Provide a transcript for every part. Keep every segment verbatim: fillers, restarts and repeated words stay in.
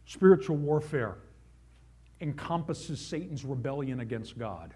Spiritual warfare encompasses Satan's rebellion against God.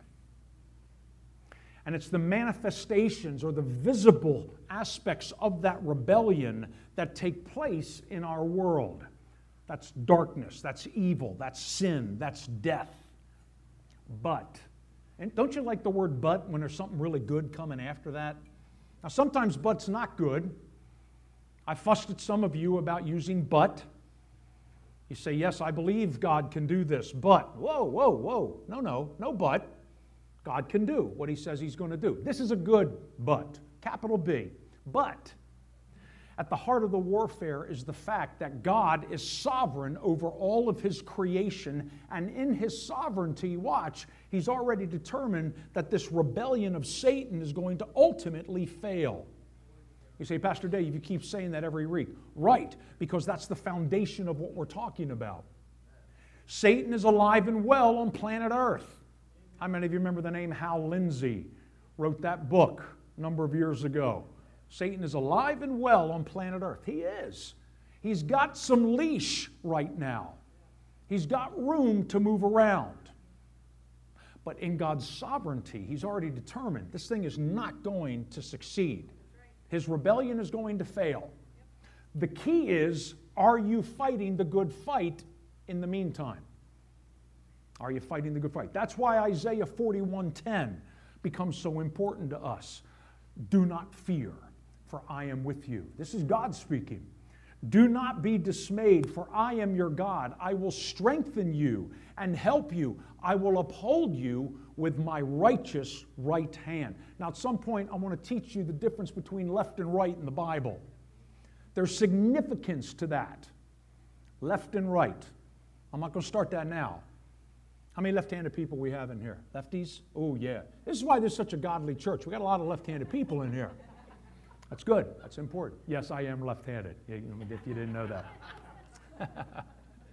And it's the manifestations or the visible aspects of that rebellion that take place in our world. That's darkness, that's evil, that's sin, that's death. But, and don't you like the word but when there's something really good coming after that? Now sometimes but's not good. I fussed at some of you about using but. You say, yes, I believe God can do this, but, whoa, whoa, whoa, no, no, no but. God can do what He says He's going to do. This is a good but, capital B. But at the heart of the warfare is the fact that God is sovereign over all of His creation, and in His sovereignty, watch, He's already determined that this rebellion of Satan is going to ultimately fail. You say, Pastor Dave, you keep saying that every week. Right, because that's the foundation of what we're talking about. Satan is alive and well on planet Earth. How many of you remember the name Hal Lindsey? Wrote that book a number of years ago. Satan is alive and well on planet Earth. He is. He's got some leash right now. He's got room to move around. But in God's sovereignty, He's already determined this thing is not going to succeed. His rebellion is going to fail. The key is, are you fighting the good fight in the meantime? Are you fighting the good fight? That's why Isaiah forty-one ten becomes so important to us. Do not fear, for I am with you. This is God speaking. Do not be dismayed, for I am your God. I will strengthen you and help you. I will uphold you with my righteous right hand. Now, at some point, I want to teach you the difference between left and right in the Bible. There's significance to that. Left and right. I'm not going to start that now. How many left-handed people we have in here? Lefties? Oh, yeah. This is why there's such a godly church. We got a lot of left-handed people in here. That's good. That's important. Yes, I am left-handed, if you didn't know that.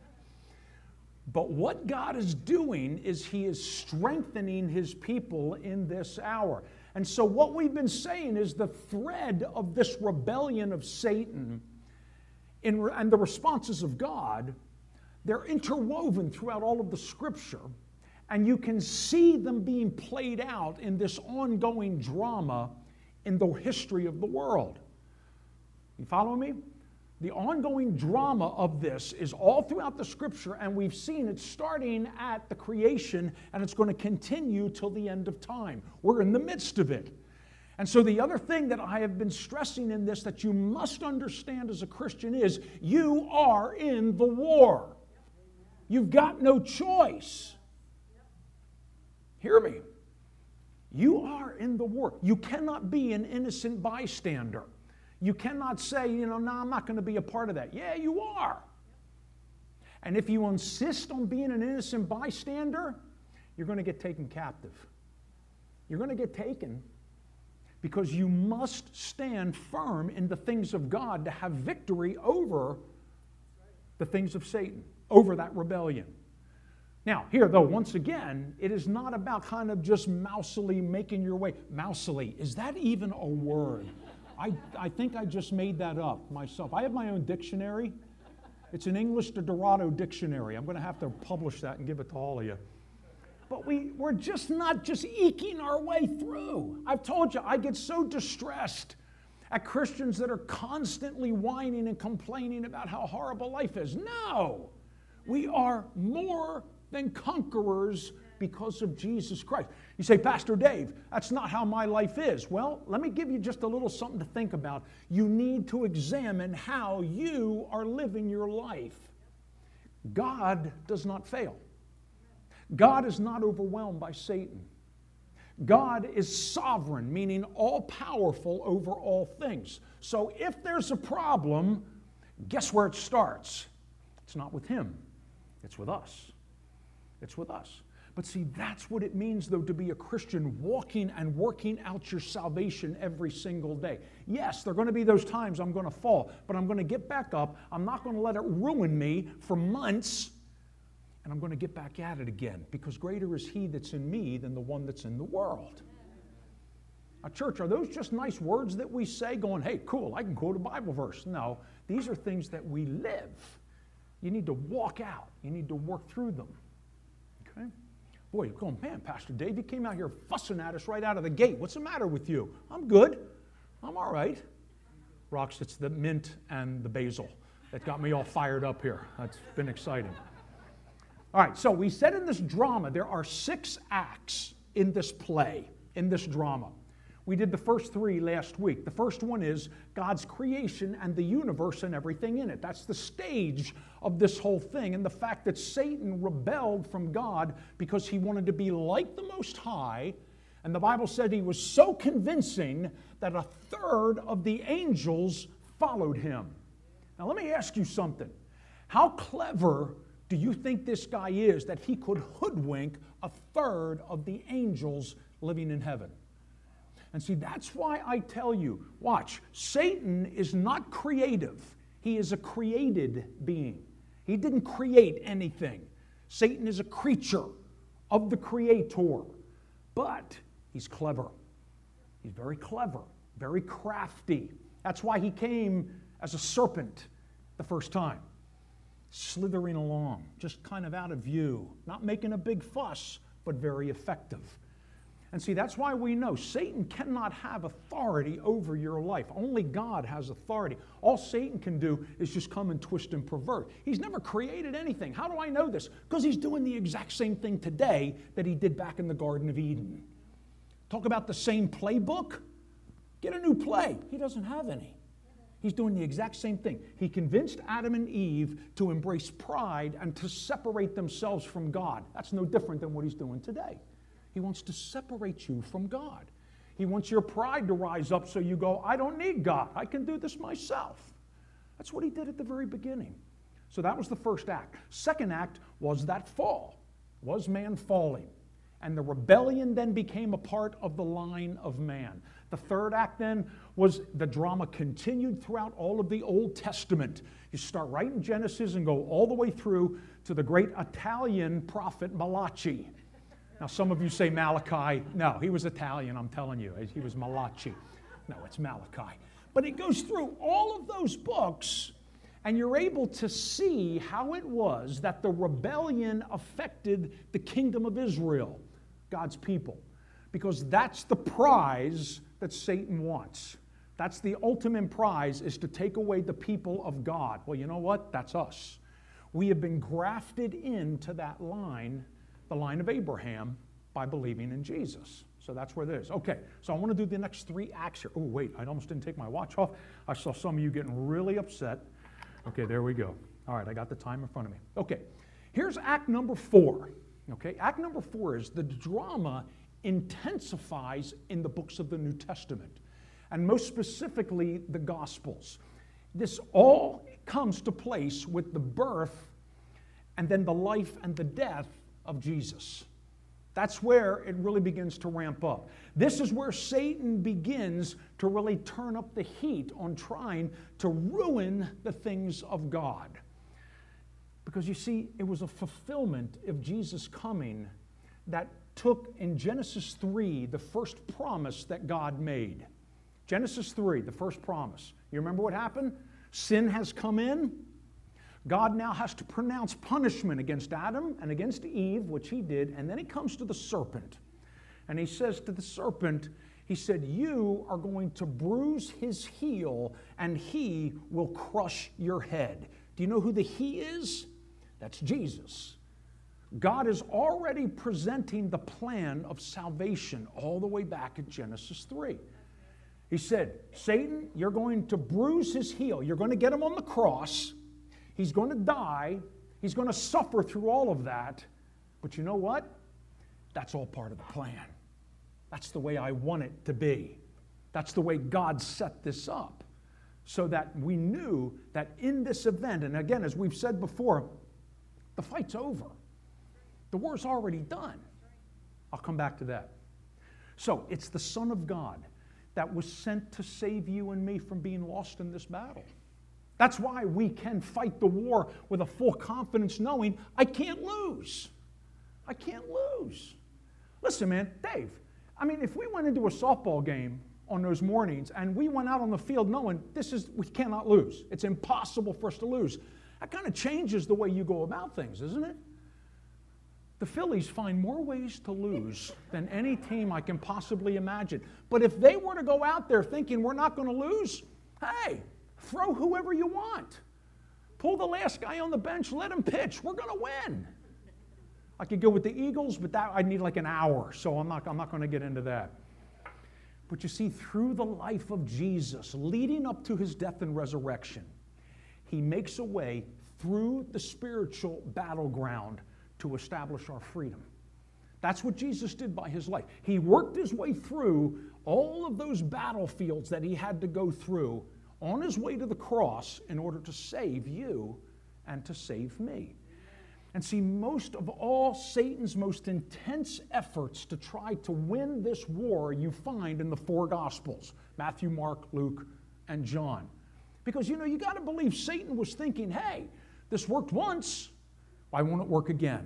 But what God is doing is He is strengthening His people in this hour. And so what we've been saying is the thread of this rebellion of Satan in, and the responses of God, they're interwoven throughout all of the Scripture, and you can see them being played out in this ongoing drama in the history of the world. You follow me? The ongoing drama of this is all throughout the Scripture, and we've seen it starting at the creation, and it's going to continue till the end of time. We're in the midst of it. And so the other thing that I have been stressing in this that you must understand as a Christian is you are in the war. You've got no choice. Hear me. You are in the war. You cannot be an innocent bystander. You cannot say, you know, no, I'm not going to be a part of that. Yeah, you are. And if you insist on being an innocent bystander, you're going to get taken captive. You're going to get taken because you must stand firm in the things of God to have victory over the things of Satan, over that rebellion. Now, here, though, once again, it is not about kind of just mousily making your way. Mousily, is that even a word? I, I think I just made that up myself. I have my own dictionary. It's an English to Dorado dictionary. I'm going to have to publish that and give it to all of you. But we, we're just not just eking our way through. I've told you, I get so distressed at Christians that are constantly whining and complaining about how horrible life is. No! We are more than conquerors because of Jesus Christ. You say, Pastor Dave, that's not how my life is. Well, let me give you just a little something to think about. You need to examine how you are living your life. God does not fail. God is not overwhelmed by Satan. God is sovereign, meaning all-powerful over all things. So if there's a problem, guess where it starts? It's not with Him. It's with us. It's with us. But see, that's what it means, though, to be a Christian, walking and working out your salvation every single day. Yes, there are going to be those times I'm going to fall, but I'm going to get back up. I'm not going to let it ruin me for months, and I'm going to get back at it again, because greater is He that's in me than the one that's in the world. Now, church, are those just nice words that we say going, hey, cool, I can quote a Bible verse? No, these are things that we live. You need to walk out. You need to work through them. Okay? Boy, you're going, man, Pastor Dave, you came out here fussing at us right out of the gate. What's the matter with you? I'm good. I'm all right. Rocks, it's the mint and the basil that got me all fired up here. That's been exciting. All right, so we said in this drama there are six acts in this play, in this drama. We did the first three last week. The first one is God's creation and the universe and everything in it. That's the stage of this whole thing, and the fact that Satan rebelled from God because he wanted to be like the Most High, and the Bible said he was so convincing that a third of the angels followed him. Now let me ask you something. How clever do you think this guy is that he could hoodwink a third of the angels living in heaven? And see, that's why I tell you, watch, Satan is not creative. He is a created being. He didn't create anything. Satan is a creature of the Creator. But he's clever. He's very clever, very crafty. That's why he came as a serpent the first time, slithering along, just kind of out of view, not making a big fuss, but very effective. And see, that's why we know Satan cannot have authority over your life. Only God has authority. All Satan can do is just come and twist and pervert. He's never created anything. How do I know this? Because he's doing the exact same thing today that he did back in the Garden of Eden. Talk about the same playbook. Get a new play. He doesn't have any. He's doing the exact same thing. He convinced Adam and Eve to embrace pride and to separate themselves from God. That's no different than what he's doing today. He wants to separate you from God. He wants your pride to rise up so you go, I don't need God. I can do this myself. That's what he did at the very beginning. So that was the first act. Second act was that fall, was man falling. And the rebellion then became a part of the line of man. The third act then was the drama continued throughout all of the Old Testament. You start right in Genesis and go all the way through to the great Italian prophet Malachi. Now, some of you say Malachi. No, he was Italian, I'm telling you. He was Malachi. No, it's Malachi. But it goes through all of those books, and you're able to see how it was that the rebellion affected the kingdom of Israel, God's people. Because that's the prize that Satan wants. That's the ultimate prize, is to take away the people of God. Well, you know what? That's us. We have been grafted into that line, the line of Abraham, by believing in Jesus. So that's where it is. Okay, so I want to do the next three acts here. Oh, wait, I almost didn't take my watch off. I saw some of you getting really upset. Okay, there we go. All right, I got the time in front of me. Okay, here's act number four. Okay, act number four is the drama intensifies in the books of the New Testament, and most specifically the Gospels. This all comes to place with the birth and then the life and the death of Jesus. That's where it really begins to ramp up. This is where Satan begins to really turn up the heat on trying to ruin the things of God. Because you see, it was a fulfillment of Jesus coming that took in Genesis three the first promise that God made. Genesis three, the first promise. You remember what happened? Sin has come in. God now has to pronounce punishment against Adam and against Eve, which he did, and then he comes to the serpent. And he says to the serpent, he said, you are going to bruise his heel, and he will crush your head. Do you know who the he is? That's Jesus. God is already presenting the plan of salvation all the way back at Genesis three. He said, Satan, you're going to bruise his heel. You're going to get him on the cross. He's going to die. He's going to suffer through all of that. But you know what? That's all part of the plan. That's the way I want it to be. That's the way God set this up, so that we knew that in this event, and again, as we've said before, the fight's over. The war's already done. I'll come back to that. So it's the Son of God that was sent to save you and me from being lost in this battle. That's why we can fight the war with a full confidence, knowing I can't lose. I can't lose. Listen, man, Dave, I mean, if we went into a softball game on those mornings and we went out on the field knowing this is, we cannot lose. It's impossible for us to lose. That kind of changes the way you go about things, isn't it? The Phillies find more ways to lose than any team I can possibly imagine. But if they were to go out there thinking we're not going to lose, hey, throw whoever you want. Pull the last guy on the bench, let him pitch. We're going to win. I could go with the Eagles, but that I'd need like an hour, so I'm not, I'm not going to get into that. But you see, through the life of Jesus, leading up to his death and resurrection, he makes a way through the spiritual battleground to establish our freedom. That's what Jesus did by his life. He worked his way through all of those battlefields that he had to go through on his way to the cross in order to save you and to save me. And see, most of all Satan's most intense efforts to try to win this war you find in the four Gospels, Matthew, Mark, Luke, and John. Because, you know, you got to believe Satan was thinking, hey, this worked once, why won't it work again?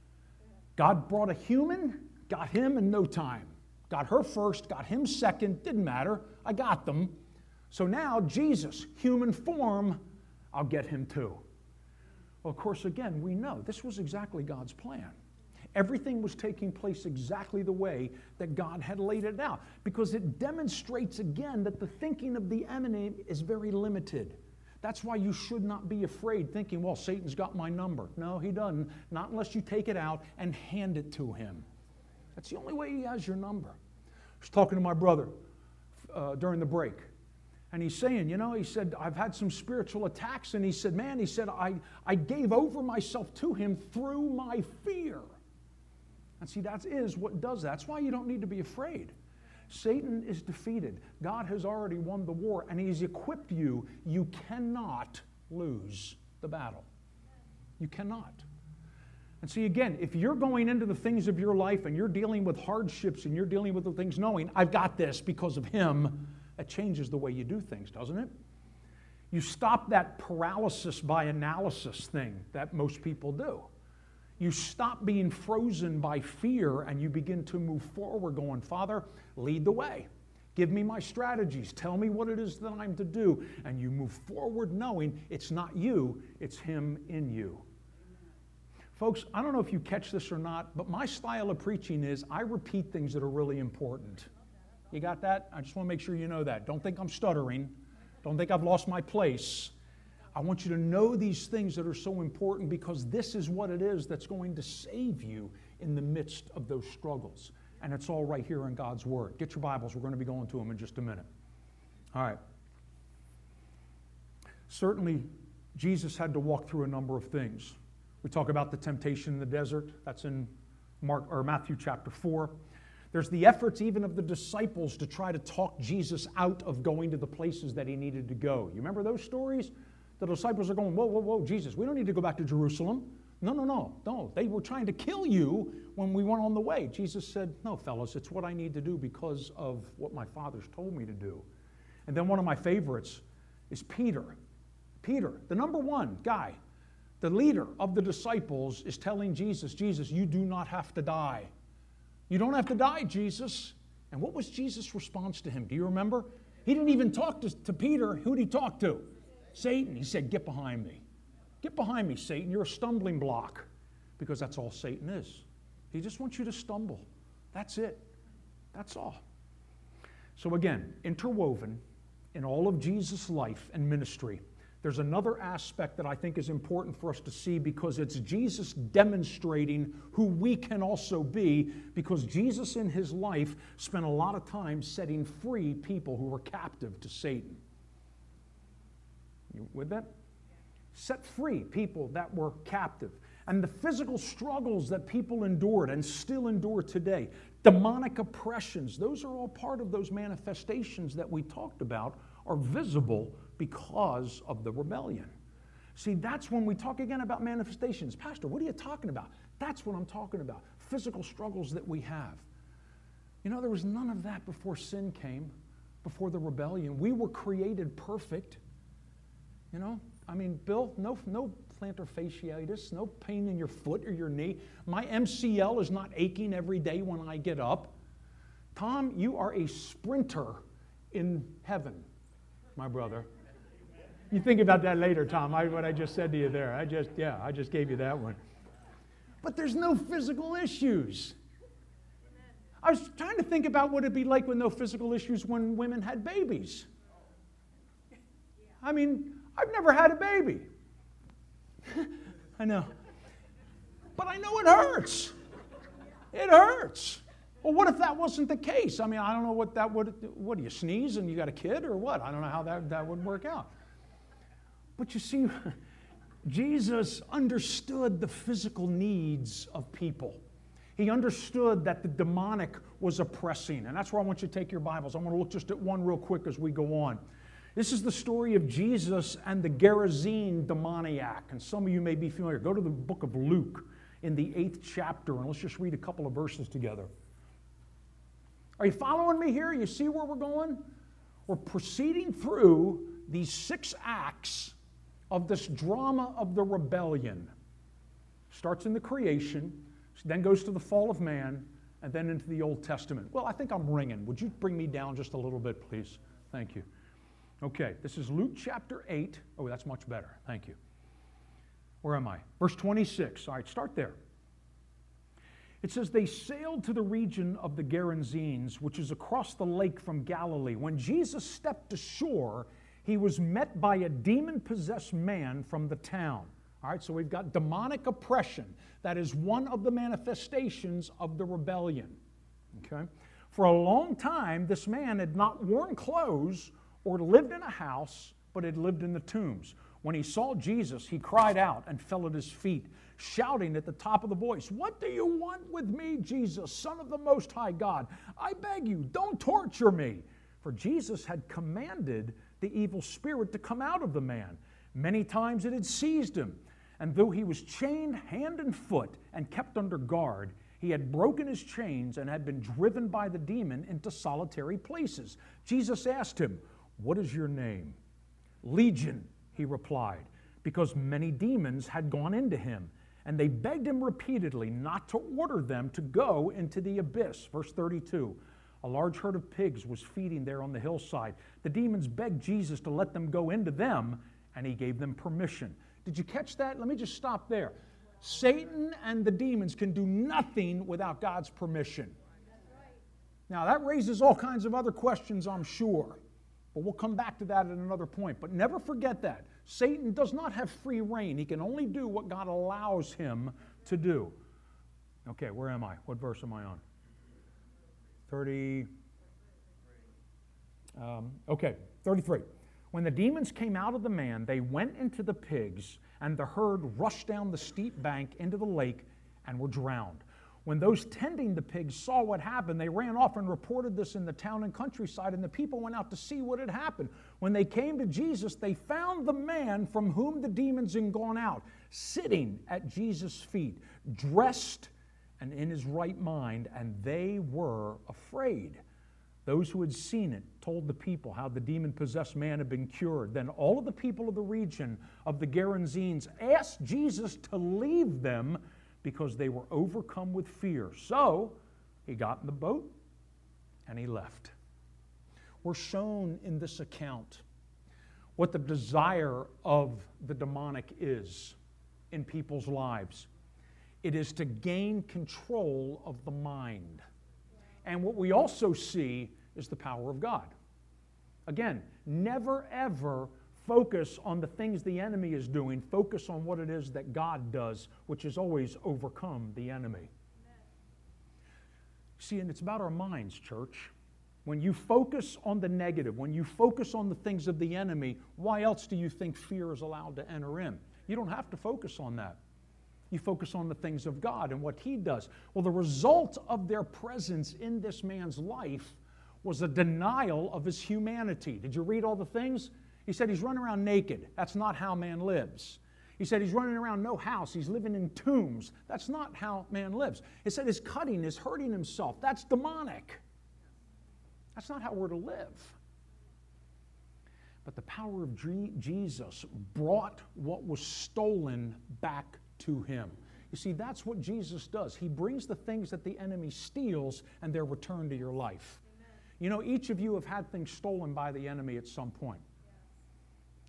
God brought a human, got him in no time. Got her first, got him second, didn't matter, I got them. So now Jesus, human form, I'll get him too. Well, of course, again, we know this was exactly God's plan. Everything was taking place exactly the way that God had laid it out, because it demonstrates again that the thinking of the enemy is very limited. That's why you should not be afraid thinking, well, Satan's got my number. No, he doesn't, not unless you take it out and hand it to him. That's the only way he has your number. I was talking to my brother uh, during the break. And he's saying, you know, he said, I've had some spiritual attacks. And he said, man, he said, I, I gave over myself to him through my fear. And see, that is what does that. That's why you don't need to be afraid. Satan is defeated. God has already won the war, and he's equipped you. You cannot lose the battle. You cannot. And see, again, if you're going into the things of your life and you're dealing with hardships and you're dealing with the things knowing, I've got this because of him, that changes the way you do things, doesn't it? You stop that paralysis by analysis thing that most people do. You stop being frozen by fear and you begin to move forward going, Father, lead the way. Give me my strategies. Tell me what it is that I'm to do. And you move forward knowing it's not you, it's him in you. Folks, I don't know if you catch this or not, but my style of preaching is I repeat things that are really important. You got that? I just want to make sure you know that. Don't think I'm stuttering. Don't think I've lost my place. I want you to know these things that are so important because this is what it is that's going to save you in the midst of those struggles. And it's all right here in God's Word. Get your Bibles. We're going to be going to them in just a minute. All right. Certainly, Jesus had to walk through a number of things. We talk about the temptation in the desert. That's in Mark or Matthew chapter four. There's the efforts even of the disciples to try to talk Jesus out of going to the places that he needed to go. You remember those stories? The disciples are going, whoa, whoa, whoa, Jesus, we don't need to go back to Jerusalem. No, no, no, no. They were trying to kill you when we went on the way. Jesus said, no, fellas, it's what I need to do because of what my Father's told me to do. And then one of my favorites is Peter. Peter, the number one guy, the leader of the disciples, is telling Jesus, Jesus, you do not have to die. You don't have to die, Jesus. And what was Jesus' response to him? Do you remember? He didn't even talk to, to Peter. Who did he talk to? Satan. He said, get behind me. Get behind me, Satan. You're a stumbling block. Because that's all Satan is. He just wants you to stumble. That's it. That's all. So again, interwoven in all of Jesus' life and ministry, there's another aspect that I think is important for us to see because it's Jesus demonstrating who we can also be because Jesus in his life spent a lot of time setting free people who were captive to Satan. You with that? Set free people that were captive. And the physical struggles that people endured and still endure today, demonic oppressions, those are all part of those manifestations that we talked about are visible because of the rebellion. See, that's when we talk again about manifestations. Pastor, what are you talking about? That's what I'm talking about. Physical struggles that we have. You know, there was none of that before sin came, before the rebellion. We were created perfect. You know, I mean, Bill, no, no plantar fasciitis, no pain in your foot or your knee. My M C L is not aching every day when I get up. Tom, you are a sprinter in heaven, my brother. You think about that later, Tom, I, what I just said to you there. I just, yeah, I just gave you that one. But there's no physical issues. I was trying to think about what it'd be like with no physical issues when women had babies. I mean, I've never had a baby. I know. But I know it hurts. It hurts. Well, what if that wasn't the case? I mean, I don't know what that would, what, do you sneeze and you got a kid or what? I don't know how that, that would work out. But you see, Jesus understood the physical needs of people. He understood that the demonic was oppressing. And that's where I want you to take your Bibles. I want to look just at one real quick as we go on. This is the story of Jesus and the Gerasene demoniac. And some of you may be familiar. Go to the book of Luke in the eighth chapter, and let's just read a couple of verses together. Are you following me here? You see where we're going? We're proceeding through these six acts of this drama of the rebellion. Starts in the creation, then goes to the fall of man, and then into the Old Testament. Well, I think I'm ringing. Would you bring me down just a little bit, please? Thank you. Okay, this is Luke chapter eight. Oh, that's much better. Thank you. Where am I? Verse twenty-six. All right, start there. It says, they sailed to the region of the Gerasenes, which is across the lake from Galilee. When Jesus stepped ashore, he was met by a demon-possessed man from the town. All right, so we've got demonic oppression. That is one of the manifestations of the rebellion. Okay? For a long time, this man had not worn clothes or lived in a house, but had lived in the tombs. When he saw Jesus, he cried out and fell at his feet, shouting at the top of the voice, "What do you want with me, Jesus, Son of the Most High God? I beg you, don't torture me." For Jesus had commanded the evil spirit to come out of the man. Many times it had seized him, and though he was chained hand and foot and kept under guard, he had broken his chains and had been driven by the demon into solitary places. Jesus asked him, "What is your name?" "Legion," he replied, because many demons had gone into him, and they begged him repeatedly not to order them to go into the abyss. Verse thirty-two, a large herd of pigs was feeding there on the hillside. The demons begged Jesus to let them go into them, and he gave them permission. Did you catch that? Let me just stop there. Satan and the demons can do nothing without God's permission. Now, that raises all kinds of other questions, I'm sure. But we'll come back to that at another point. But never forget that. Satan does not have free reign. He can only do what God allows him to do. Okay, where am I? What verse am I on? thirty. Um, okay, thirty-three. When the demons came out of the man, they went into the pigs, and the herd rushed down the steep bank into the lake and were drowned. When those tending the pigs saw what happened, they ran off and reported this in the town and countryside, and the people went out to see what had happened. When they came to Jesus, they found the man from whom the demons had gone out, sitting at Jesus' feet, dressed and in his right mind, and they were afraid. Those who had seen it told the people how the demon-possessed man had been cured. Then all of the people of the region of the Gerasenes asked Jesus to leave them because they were overcome with fear. So he got in the boat and he left. We're shown in this account what the desire of the demonic is in people's lives. It is to gain control of the mind. And what we also see is the power of God. Again, never ever focus on the things the enemy is doing. Focus on what it is that God does, which is always overcome the enemy. Amen. See, and it's about our minds, church. When you focus on the negative, when you focus on the things of the enemy, why else do you think fear is allowed to enter in? You don't have to focus on that. You focus on the things of God and what He does. Well, the result of their presence in this man's life was a denial of his humanity. Did you read all the things? He said he's running around naked. That's not how man lives. He said he's running around no house. He's living in tombs. That's not how man lives. He said his cutting is hurting himself. That's demonic. That's not how we're to live. But the power of Jesus brought what was stolen back to him. You see, that's what Jesus does. He brings the things that the enemy steals and they're returned to your life. Amen. You know, each of you have had things stolen by the enemy at some point.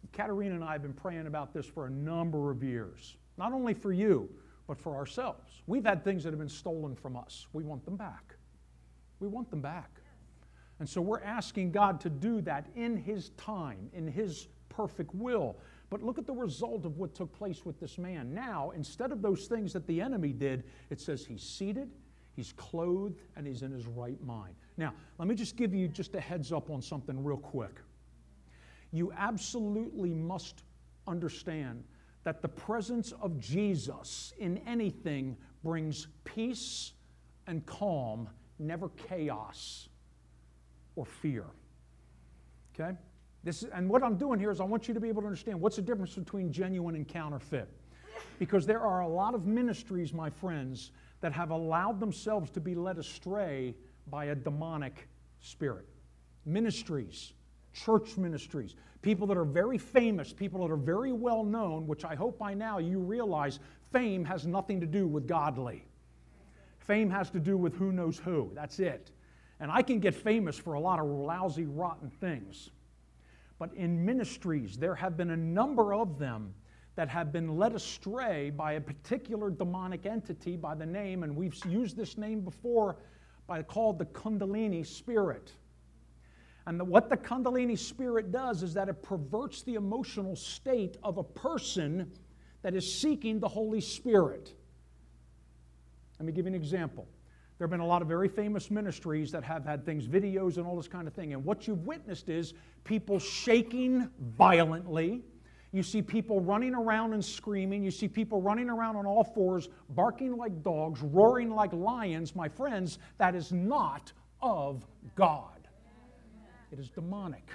Katerina and I have been praying about this for a number of years. Not only for you, but for ourselves. We've had things that have been stolen from us. We want them back. We want them back. And so we're asking God to do that in His time, in His perfect will. But look at the result of what took place with this man. Now, instead of those things that the enemy did, it says he's seated, he's clothed, and he's in his right mind. Now, let me just give you just a heads up on something real quick. You absolutely must understand that the presence of Jesus in anything brings peace and calm, never chaos or fear. Okay? This, and what I'm doing here is I want you to be able to understand what's the difference between genuine and counterfeit. Because there are a lot of ministries, my friends, that have allowed themselves to be led astray by a demonic spirit. Ministries, church ministries, people that are very famous, people that are very well known, which I hope by now you realize fame has nothing to do with godly. Fame has to do with who knows who. That's it. And I can get famous for a lot of lousy, rotten things. But in ministries, there have been a number of them that have been led astray by a particular demonic entity by the name, and we've used this name before, by called the Kundalini spirit. And the, what the Kundalini spirit does is that it perverts the emotional state of a person that is seeking the Holy Spirit. Let me give you an example. There have been a lot of very famous ministries that have had things, videos and all this kind of thing. And what you've witnessed is people shaking violently. You see people running around and screaming. You see people running around on all fours, barking like dogs, roaring like lions. My friends, that is not of God. It is demonic.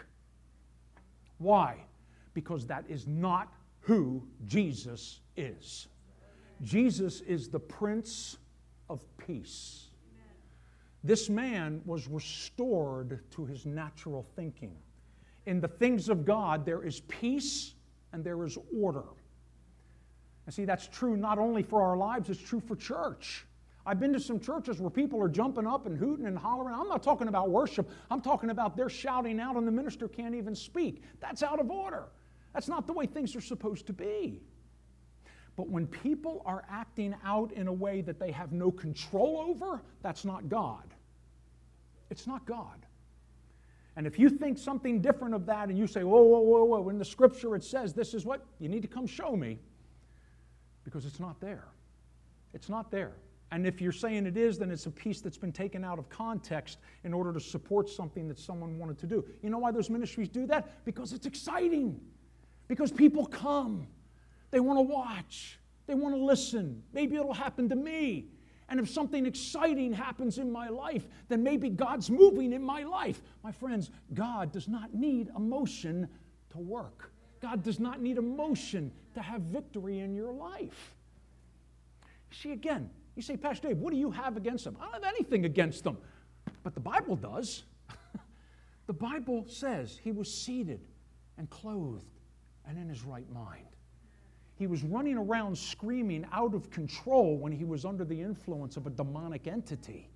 Why? Because that is not who Jesus is. Jesus is the Prince of Peace. This man was restored to his natural thinking. In the things of God, there is peace and there is order. And see, that's true not only for our lives, it's true for church. I've been to some churches where people are jumping up and hooting and hollering. I'm not talking about worship. I'm talking about they're shouting out and the minister can't even speak. That's out of order. That's not the way things are supposed to be. But when people are acting out in a way that they have no control over, that's not God. It's not God. And if you think something different of that and you say, whoa, whoa, whoa, whoa, in the scripture it says this is what, you need to come show me, because it's not there. It's not there. And if you're saying it is, then it's a piece that's been taken out of context in order to support something that someone wanted to do. You know why those ministries do that? Because it's exciting. Because people come. They want to watch. They want to listen. Maybe it'll happen to me. And if something exciting happens in my life, then maybe God's moving in my life. My friends, God does not need emotion to work. God does not need emotion to have victory in your life. See, again, you say, Pastor Dave, what do you have against them? I don't have anything against them. But the Bible does. The Bible says he was seated and clothed and in his right mind. He was running around screaming out of control when he was under the influence of a demonic entity.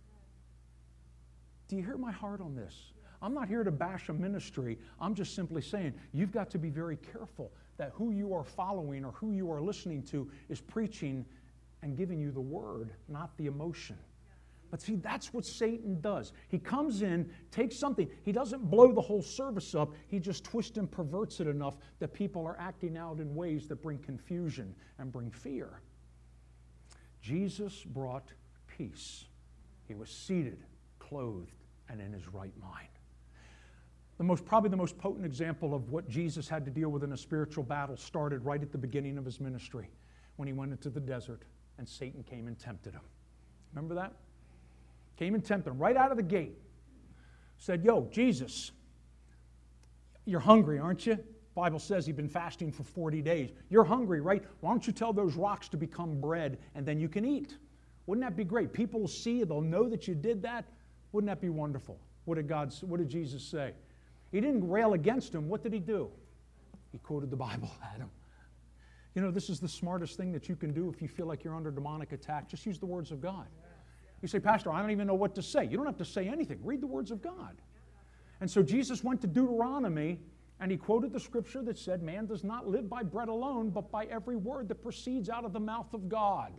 Do you hear my heart on this? I'm not here to bash a ministry. I'm just simply saying you've got to be very careful that who you are following or who you are listening to is preaching and giving you the word, not the emotion. But see, that's what Satan does. He comes in, takes something. He doesn't blow the whole service up. He just twists and perverts it enough that people are acting out in ways that bring confusion and bring fear. Jesus brought peace. He was seated, clothed, and in his right mind. The most, probably the most potent example of what Jesus had to deal with in a spiritual battle started right at the beginning of his ministry when he went into the desert and Satan came and tempted him. Remember that? Came and tempted him right out of the gate. Said, yo, Jesus, you're hungry, aren't you? The Bible says he'd been fasting for forty days. You're hungry, right? Why don't you tell those rocks to become bread and then you can eat? Wouldn't that be great? People will see you. They'll know that you did that. Wouldn't that be wonderful? What did God, what did Jesus say? He didn't rail against him. What did he do? He quoted the Bible at him. You know, this is the smartest thing that you can do if you feel like you're under demonic attack. Just use the words of God. You say, Pastor, I don't even know what to say. You don't have to say anything. Read the words of God. And so Jesus went to Deuteronomy And he quoted the scripture that said, man does not live by bread alone, but by every word that proceeds out of the mouth of God.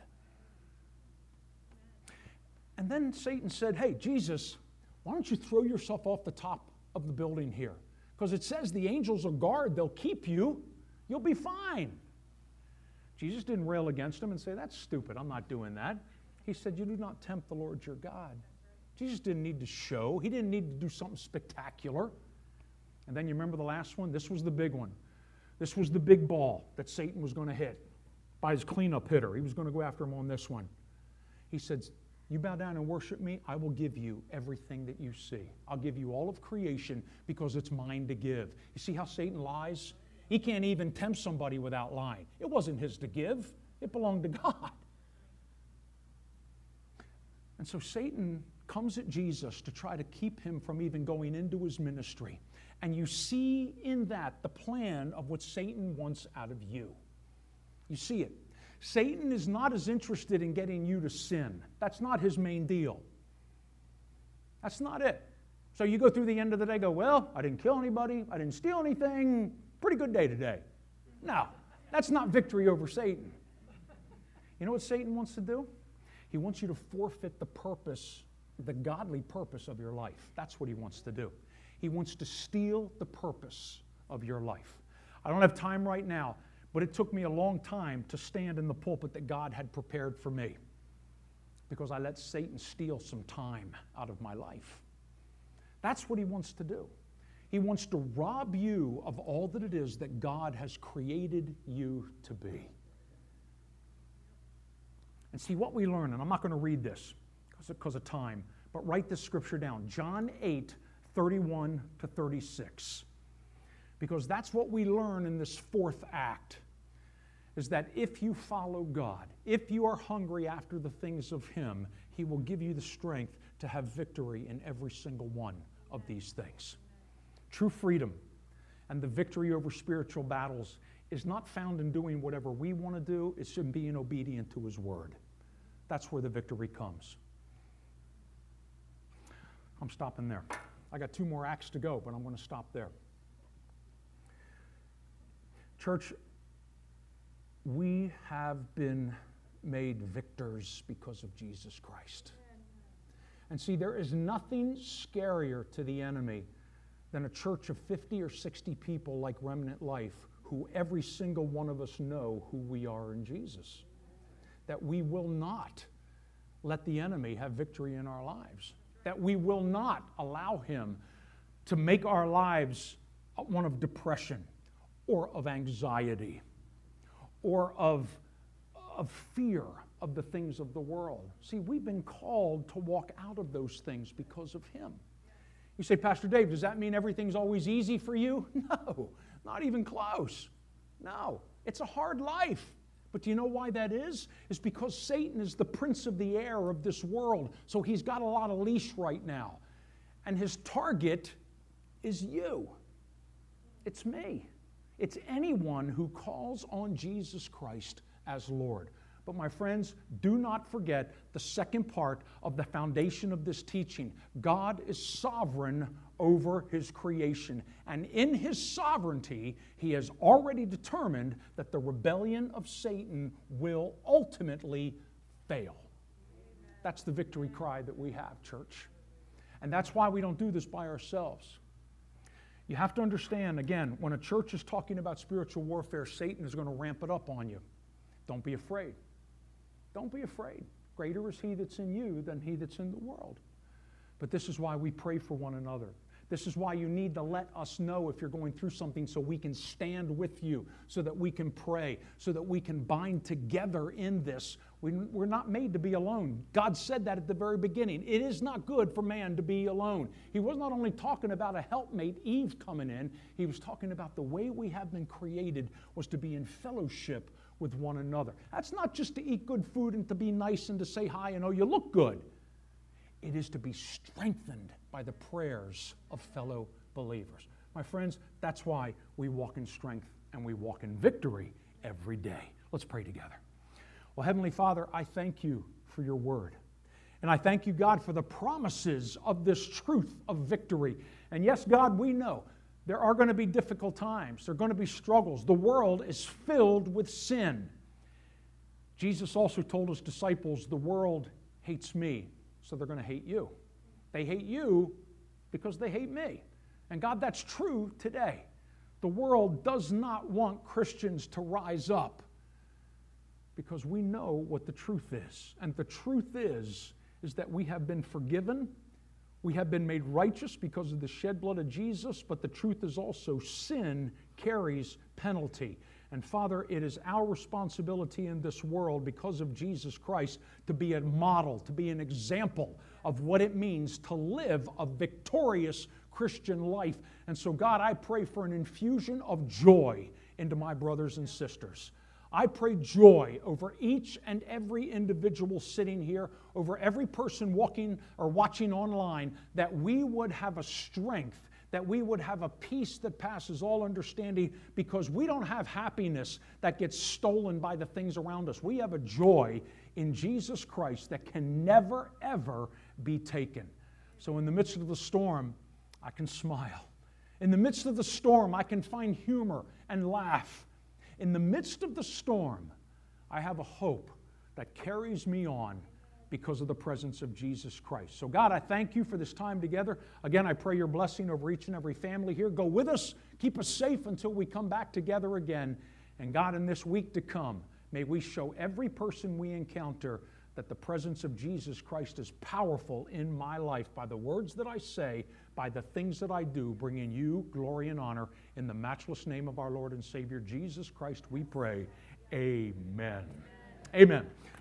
And then Satan said, hey, Jesus, why don't you throw yourself off the top of the building here? Because it says the angels will guard, they'll keep you, you'll be fine. Jesus didn't rail against him and say, that's stupid, I'm not doing that. He said, you do not tempt the Lord your God. Jesus didn't need to show, he didn't need to do something spectacular. And then you remember the last one? This was the big one. This was the big ball that Satan was going to hit by his cleanup hitter. He was going to go after him on this one. He said, you bow down and worship me, I will give you everything that you see. I'll give you all of creation because it's mine to give. You see how Satan lies? He can't even tempt somebody without lying. It wasn't his to give. It belonged to God. And so Satan comes at Jesus to try to keep him from even going into his ministry. And you see in that the plan of what Satan wants out of you. You see it. Satan is not as interested in getting you to sin. That's not his main deal. That's not it. So you go through the end of the day, go, well, I didn't kill anybody, I didn't steal anything, pretty good day today. No, that's not victory over Satan. You know what Satan wants to do? He wants you to forfeit the purpose, the godly purpose of your life. That's what he wants to do. He wants to steal the purpose of your life. I don't have time right now, but it took me a long time to stand in the pulpit that God had prepared for me because I let Satan steal some time out of my life. That's what he wants to do. He wants to rob you of all that it is that God has created you to be. And see what we learn, and I'm not going to read this because of time, but write this scripture down. John eight, thirty-one to thirty-six. Because that's what we learn in this fourth act, is that if you follow God, if you are hungry after the things of Him, He will give you the strength to have victory in every single one of these things. True freedom and the victory over spiritual battles is not found in doing whatever we want to do, it's in being obedient to His Word. That's where the victory comes. I'm stopping there. I got two more acts to go, but I'm going to stop there. Church, we have been made victors because of Jesus Christ. And see, there is nothing scarier to the enemy than a church of fifty or sixty people like Remnant Life, who every single one of us know who we are in Jesus. That we will not let the enemy have victory in our lives. That we will not allow him to make our lives one of depression or of anxiety or of, of fear of the things of the world. See, we've been called to walk out of those things because of Him. You say, Pastor Dave, does that mean everything's always easy for you? No, not even close. No, it's a hard life. But do you know why that is? It's because Satan is the prince of the air of this world. So he's got a lot of leash right now. And his target is you. It's me. It's anyone who calls on Jesus Christ as Lord. But my friends, do not forget the second part of the foundation of this teaching. God is sovereign over His creation. And in His sovereignty, He has already determined that the rebellion of Satan will ultimately fail. That's the victory cry that we have, church. And that's why we don't do this by ourselves. You have to understand, again, when a church is talking about spiritual warfare, Satan is going to ramp it up on you. Don't be afraid. Don't be afraid. Greater is He that's in you than he that's in the world. But this is why we pray for one another. This is why you need to let us know if you're going through something so we can stand with you, so that we can pray, so that we can bind together in this. We, we're not made to be alone. God said that at the very beginning. It is not good for man to be alone. He was not only talking about a helpmate, Eve, coming in. He was talking about the way we have been created was to be in fellowship with one another. That's not just to eat good food and to be nice and to say hi and oh, you look good. It is to be strengthened by the prayers of fellow believers. My friends, that's why we walk in strength and we walk in victory every day. Let's pray together. Well, Heavenly Father, I thank You for Your word. And I thank You, God, for the promises of this truth of victory. And yes, God, we know There are going to be difficult times. There are going to be struggles. The world is filled with sin. Jesus also told his disciples, the world hates me, so they're going to hate you. They hate you because they hate me. And God, that's true today. The world does not want Christians to rise up because we know what the truth is. And the truth is, is that we have been forgiven. We have been made righteous because of the shed blood of Jesus, but the truth is also sin carries penalty. And Father, it is our responsibility in this world because of Jesus Christ to be a model, to be an example of what it means to live a victorious Christian life. And so God, I pray for an infusion of joy into my brothers and sisters. I pray joy over each and every individual sitting here, over every person walking or watching online, that we would have a strength, that we would have a peace that passes all understanding, because we don't have happiness that gets stolen by the things around us. We have a joy in Jesus Christ that can never, ever be taken. So in the midst of the storm, I can smile. In the midst of the storm, I can find humor and laugh. In the midst of the storm, I have a hope that carries me on because of the presence of Jesus Christ. So God, I thank you for this time together. Again, I pray your blessing over each and every family here. Go with us. Keep us safe until we come back together again. And God, in this week to come, may we show every person we encounter that the presence of Jesus Christ is powerful in my life by the words that I say, by the things that I do, bringing you glory and honor. In the matchless name of our Lord and Savior, Jesus Christ, we pray. Amen. Amen.